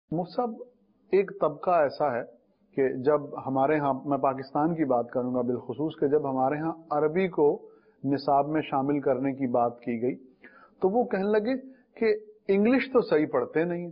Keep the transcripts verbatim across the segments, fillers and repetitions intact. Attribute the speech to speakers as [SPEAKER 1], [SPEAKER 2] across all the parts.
[SPEAKER 1] مفتی صاحب، ایک طبقہ ایسا ہے کہ جب ہمارے ہاں، میں پاکستان کی بات کروں گا بالخصوص، کہ جب ہمارے ہاں عربی کو نصاب میں شامل کرنے کی بات کی گئی تو وہ کہنے لگے کہ انگلش تو صحیح پڑھتے نہیں،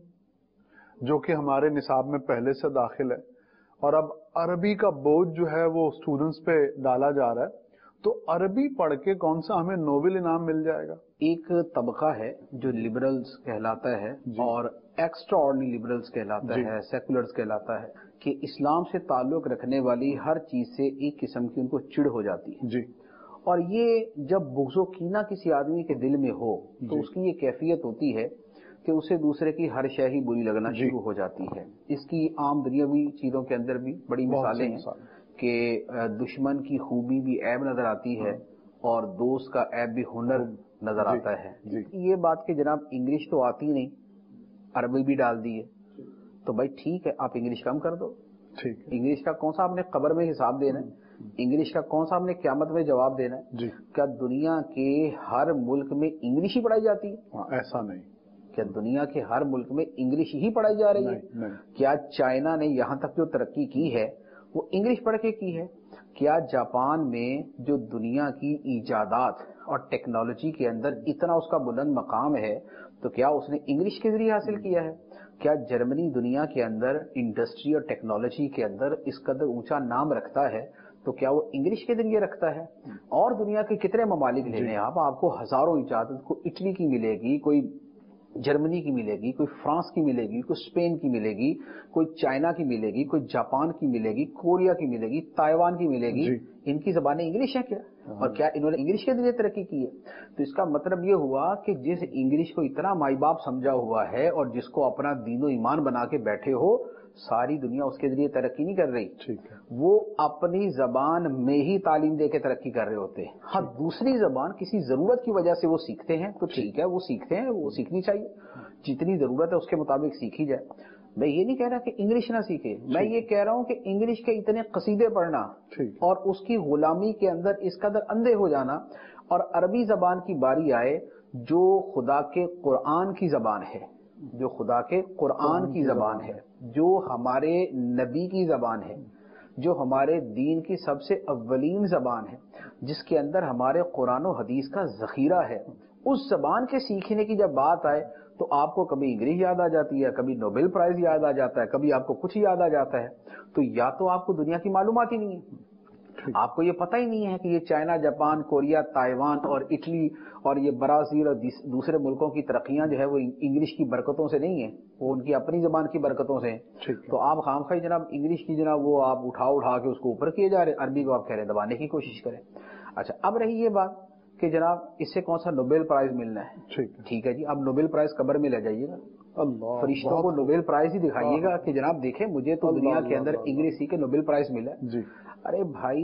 [SPEAKER 1] جو کہ ہمارے نصاب میں پہلے سے داخل ہے، اور اب عربی کا بوجھ جو ہے وہ اسٹوڈنٹس پہ ڈالا جا رہا ہے، تو عربی پڑھ کے کون سا ہمیں نوبل انعام مل جائے گا؟
[SPEAKER 2] ایک طبقہ ہے جو لبرلز کہلاتا ہے
[SPEAKER 1] جی.
[SPEAKER 2] اور ایکسٹرا آرڈنری لبرلز کہلاتا
[SPEAKER 1] جی.
[SPEAKER 2] ہے، سیکولرز کہلاتا ہے، کہ اسلام سے تعلق رکھنے والی ہر چیز سے ایک قسم کی ان کو چڑ ہو جاتی ہے.
[SPEAKER 1] جی.
[SPEAKER 2] اور یہ جب بغض و کینہ کسی آدمی کے دل میں ہو تو
[SPEAKER 1] جی.
[SPEAKER 2] اس کی یہ کیفیت ہوتی ہے کہ اسے دوسرے کی ہر شے ہی بری لگنا
[SPEAKER 1] جی.
[SPEAKER 2] شروع ہو جاتی ہے. اس کی عام دنیاوی چیزوں کے اندر بھی بڑی مثالیں ہیں کہ دشمن کی خوبی بھی عیب نظر آتی ہے اور دوست کا عیب بھی ہنر نظر
[SPEAKER 1] جی.
[SPEAKER 2] آتا ہے.
[SPEAKER 1] جی.
[SPEAKER 2] یہ بات کہ جناب انگلش تو آتی نہیں، عربی بھی ڈال دی ہے، تو بھائی ٹھیک ہے، آپ انگلش کم کر دو.
[SPEAKER 1] ٹھیک ہے.
[SPEAKER 2] انگلش کا کون سا آپ نے قبر میں حساب دینا ہے؟ انگلش کا کون سا آپ نے قیامت میں جواب دینا ہے؟
[SPEAKER 1] جی.
[SPEAKER 2] کیا دنیا کے ہر ملک میں انگلش ہی پڑھائی جاتی ہے؟
[SPEAKER 1] ایسا نہیں.
[SPEAKER 2] کیا دنیا کے ہر ملک میں انگلش ہی پڑھائی جا رہی ہے؟
[SPEAKER 1] نہیں.
[SPEAKER 2] کیا چائنا نے یہاں تک جو ترقی کی ہے وہ انگلش پڑھ کے کی ہے؟ کیا جاپان میں جو دنیا کی ایجادات اور ٹیکنالوجی کے اندر اتنا اس کا بلند مقام ہے تو کیا اس نے انگلش کے ذریعے حاصل کیا ہے؟ کیا جرمنی دنیا کے اندر انڈسٹری اور ٹیکنالوجی کے اندر اس قدر اونچا نام رکھتا ہے تو کیا وہ انگلش کے ذریعے رکھتا ہے؟ اور دنیا کے کتنے ممالک لے لیں آپ آپ کو ہزاروں ایجادات، کوئی اٹلی کی ملے گی، کوئی جرمنی کی ملے گی، کوئی فرانس کی ملے گی، کوئی اسپین کی ملے گی، کوئی چائنا کی ملے گی، کوئی جاپان کی ملے گی، کوریا کی ملے گی، تائیوان کی ملے گی.
[SPEAKER 1] جی.
[SPEAKER 2] ان کی زبانیں انگلش ہیں کیا؟ اور کیا انہوں نے انگلش کے ذریعے ترقی کی ہے؟ تو اس کا مطلب یہ ہوا کہ جس انگلش کو اتنا مائی باپ سمجھا ہوا ہے اور جس کو اپنا دین و ایمان بنا کے بیٹھے ہو، ساری دنیا اس کے ذریعے ترقی نہیں کر رہی.
[SPEAKER 1] ٹھیک ہے.
[SPEAKER 2] وہ اپنی زبان میں ہی تعلیم دے کے ترقی کر رہے ہوتے ہیں. ہاں، دوسری زبان کسی ضرورت کی وجہ سے وہ سیکھتے ہیں تو ٹھیک ہے، وہ سیکھتے ہیں، وہ سیکھنی چاہیے، جتنی ضرورت ہے اس کے مطابق سیکھی جائے. میں یہ نہیں کہہ رہا کہ انگلش نہ سیکھے، میں یہ کہہ رہا ہوں کہ انگلش کے اتنے قصیدے پڑھنا اور اس کی غلامی کے اندر اس قدر اندھے ہو جانا، اور عربی زبان کی باری آئے جو خدا کے قرآن کی زبان ہے، جو خدا کے قرآن کی زبان ہے، جو ہمارے نبی کی زبان ہے، جو ہمارے دین کی سب سے اولین زبان ہے، جس کے اندر ہمارے قرآن و حدیث کا ذخیرہ ہے، اس زبان کے سیکھنے کی جب بات آئے تو آپ کو کبھی انگلش یاد آ جاتی ہے، کبھی نوبل پرائز یاد آ جاتا ہے، کبھی آپ کو کچھ یاد آ جاتا ہے. تو یا تو آپ کو دنیا کی معلومات ہی نہیں ہے، آپ کو یہ پتہ ہی نہیں ہے کہ یہ چائنا، جاپان، کوریا، تائیوان اور اٹلی اور یہ برازیل اور دوسرے ملکوں کی ترقیاں جو ہے وہ انگلش کی برکتوں سے نہیں ہیں، وہ ان کی اپنی زبان کی برکتوں سے ہیں. تو آپ خامخواہ جناب انگلش کی جناب وہ آپ اٹھا اٹھا کے اس کو اوپر کیے جا رہے، عربی کو آپ کہہ رہے ہیں دبانے کی کوشش کریں. اچھا، اب رہی یہ بات کہ جناب اس سے کون سا نوبل پرائز ملنا ہے. ٹھیک ہے جی، اب نوبل پرائز قبر میں لے جائیے گا، فرشتوں کو نوبل پرائز ہی دکھائیے گا کہ جناب دیکھیں مجھے تو دنیا کے اندر انگلش سیکھ کے نوبل پرائز ملا. ارے بھائی،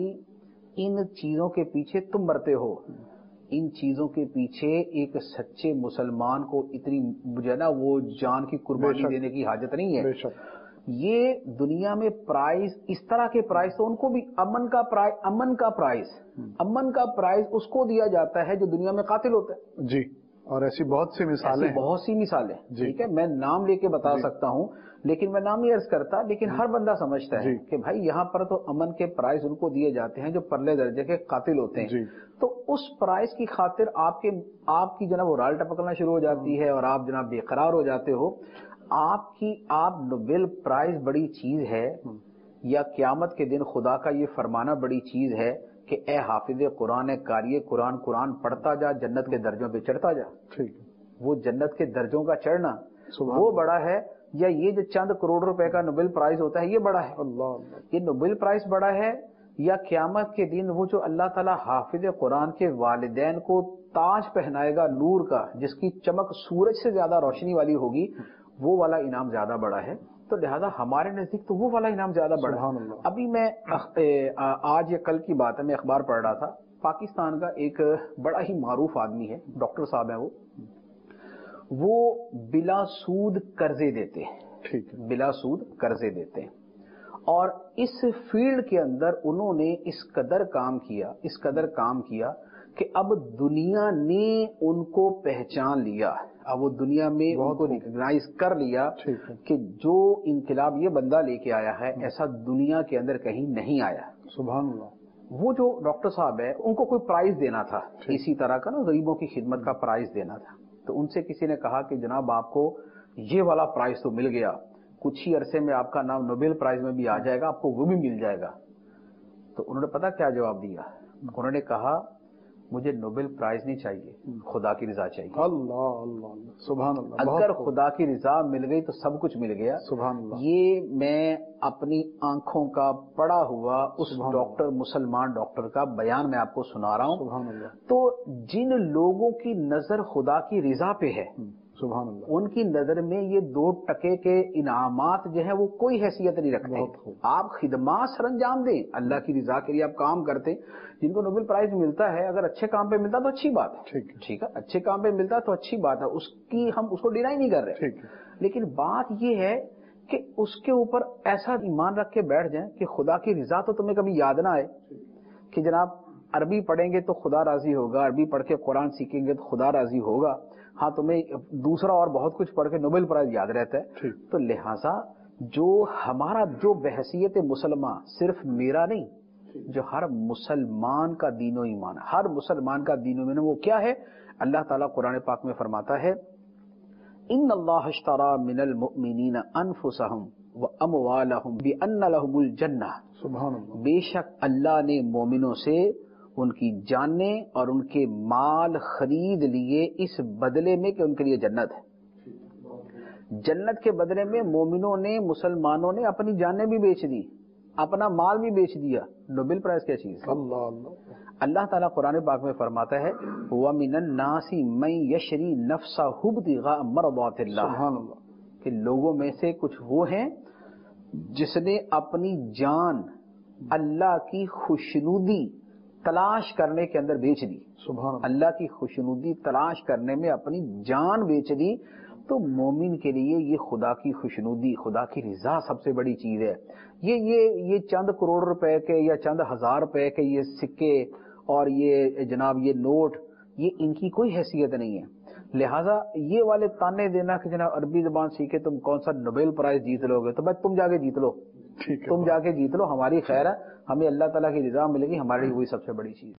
[SPEAKER 2] ان چیزوں کے پیچھے تم مرتے ہو، ان چیزوں کے پیچھے ایک سچے مسلمان کو اتنی جو ہے نا وہ جان کی قربانی دینے کی حاجت نہیں ہے. یہ دنیا میں پرائز، اس طرح کے پرائز تو ان کو بھی امن کا پرائز، امن کا پرائز امن کا پرائز اس کو دیا جاتا ہے جو دنیا میں قاتل ہوتا ہے.
[SPEAKER 1] جی، اور ایسی بہت سی مثالیں
[SPEAKER 2] ایسی بہت سی مثالیں. ٹھیک ہے، میں نام لے کے بتا سکتا ہوں لیکن میں نام نہیں عرض کرتا، لیکن ہر بندہ سمجھتا ہے کہ بھائی یہاں پر تو امن کے پرائز ان کو دیے جاتے ہیں جو پرلے درجے کے قاتل ہوتے ہیں. تو اس پرائز کی خاطر آپ کے آپ کی جناب وہ رال ٹپکنا شروع ہو جاتی ہے اور آپ جناب بے قرار ہو جاتے ہو. آپ کی آپ نوبل پرائز بڑی چیز ہے یا قیامت کے دن خدا کا یہ فرمانا بڑی چیز ہے کہ اے حافظ قرآن، قاری قرآن، قرآن پڑھتا جا، جنت کے درجوں پہ چڑھتا جا. وہ جنت کے درجوں کا چڑھنا وہ بڑا ہے یا یہ جو چند کروڑ روپے کا نوبل پرائز ہوتا ہے یہ بڑا ہے؟ یہ نوبل پرائز بڑا ہے یا قیامت کے دن وہ جو اللہ تعالیٰ حافظ قرآن کے والدین کو تاج پہنائے گا نور کا، جس کی چمک سورج سے زیادہ روشنی والی ہوگی، وہ والا انعام زیادہ بڑا ہے. تو لہذا ہمارے نزدیک تو وہ والا انعام زیادہ بڑا ہے. ابھی میں آج یا کل کی بات ہے، میں اخبار پڑھ رہا تھا، پاکستان کا ایک بڑا ہی معروف آدمی ہے، ڈاکٹر صاحب ہیں، وہ وہ بلا سود قرضے دیتے ہیں. بلا سود قرضے دیتے ہیں اور اس فیلڈ کے اندر انہوں نے اس قدر کام کیا اس قدر کام کیا کہ اب دنیا نے ان کو پہچان لیا، اب وہ دنیا میں ان کو ریکگنائز کر لیا کہ جو انقلاب یہ بندہ لے کے آیا ہے ایسا دنیا کے اندر کہیں نہیں آیا۔
[SPEAKER 1] سبحان اللہ۔
[SPEAKER 2] وہ جو ڈاکٹر صاحب ہے ان کو کوئی پرائز دینا تھا، اسی طرح کا نا غریبوں کی خدمت کا پرائز دینا تھا، تو ان سے کسی نے کہا کہ جناب آپ کو یہ والا پرائز تو مل گیا، کچھ ہی عرصے میں آپ کا نام نوبل پرائز میں بھی آ جائے گا، آپ کو وہ بھی مل جائے گا۔ تو انہوں نے پتا کیا جواب دیا؟ انہوں نے کہا مجھے نوبل پرائز نہیں چاہیے، خدا کی رضا چاہیے۔
[SPEAKER 1] اللہ اللہ سبحان اللہ۔
[SPEAKER 2] اگر خدا کی رضا مل گئی تو سب کچھ مل گیا۔
[SPEAKER 1] سبحان اللہ۔
[SPEAKER 2] یہ میں اپنی آنکھوں کا پڑا ہوا اس ڈاکٹر مسلمان ڈاکٹر کا بیان میں آپ کو سنا رہا ہوں۔
[SPEAKER 1] سبحان اللہ۔
[SPEAKER 2] تو جن لوگوں کی نظر خدا کی رضا پہ ہے،
[SPEAKER 1] سبحان اللہ،
[SPEAKER 2] ان کی نظر میں یہ دو ٹکے کے انعامات جو ہیں وہ کوئی حیثیت نہیں رکھتے۔ آپ خدمات سر انجام دیں، اللہ کی رضا کے لیے آپ کام کرتے، جن کو نوبل پرائز ملتا ہے اگر اچھے کام پہ ملتا تو اچھی بات ہے، ٹھیک ہے، اچھے کام پہ ملتا تو اچھی بات ہے، اس کی ہم اس کو ڈینائی نہیں کر رہے، لیکن بات یہ ہے کہ اس کے اوپر ایسا ایمان رکھ کے بیٹھ جائیں کہ خدا کی رضا تو تمہیں کبھی یاد نہ آئے کہ جناب عربی پڑھیں گے تو خدا راضی ہوگا، عربی پڑھ کے قرآن سیکھیں گے تو خدا راضی ہوگا، ہاں تمہیں دوسرا اور بہت کچھ پڑھ کے نوبل پرائز یاد رہتا ہے۔ تو لہٰذا جو ہمارا جو بحثیت مسلمان صرف میرا نہیں، جو ہر مسلمان کا دین و ایمان، ہر مسلمان کا دین و ایمان وہ کیا ہے؟ اللہ تعالیٰ قرآن پاک میں فرماتا ہے ان اللہ اشترى من المؤمنین انفسهم واموالهم بان لهم الجنہ، سبحان اللہ، بے شک اللہ نے مومنوں سے ان کی جانیں اور ان کے مال خرید لیے اس بدلے میں کہ ان کے لیے جنت ہے۔ جنت کے بدلے میں مومنوں نے، مسلمانوں نے اپنی جانیں بھی بیچ دی، اپنا مال بھی بیچ دیا۔ نوبل پرائز کیا چیز ہے؟ اللہ اللہ اللہ تعالیٰ قرآن پاک میں فرماتا ہے وَمِنَ النَّاسِ مَن يَشْرِي نَفْسَهُ ابْتِغَاءَ مَرْضَاتِ اللَّهِ، سبحان اللہ، کہ لوگوں میں سے کچھ وہ ہیں جس نے اپنی جان اللہ کی خوشنودی تلاش کرنے کے اندر بیچ دی، سبحان اللہ، اللہ کی خوشنودی تلاش کرنے میں اپنی جان بیچ دی۔ تو مومن کے لیے یہ خدا کی خوشنودی، خدا کی رضا سب سے بڑی چیز ہے۔ یہ یہ یہ چند کروڑ روپے کے یا چند ہزار روپے کے یہ سکے اور یہ جناب یہ نوٹ، یہ ان کی کوئی حیثیت نہیں ہے۔ لہٰذا یہ والے تانے دینا کہ جناب عربی زبان سیکھے تم کون سا نوبل پرائز جیت لو گے، تو بھائی تم جا کے جیت لو، تم جا کے جیت لو، ہماری خیر ہے، ہمیں اللہ تعالیٰ کی رضا ملے گی، ہمارے لیے وہی سب سے بڑی چیز۔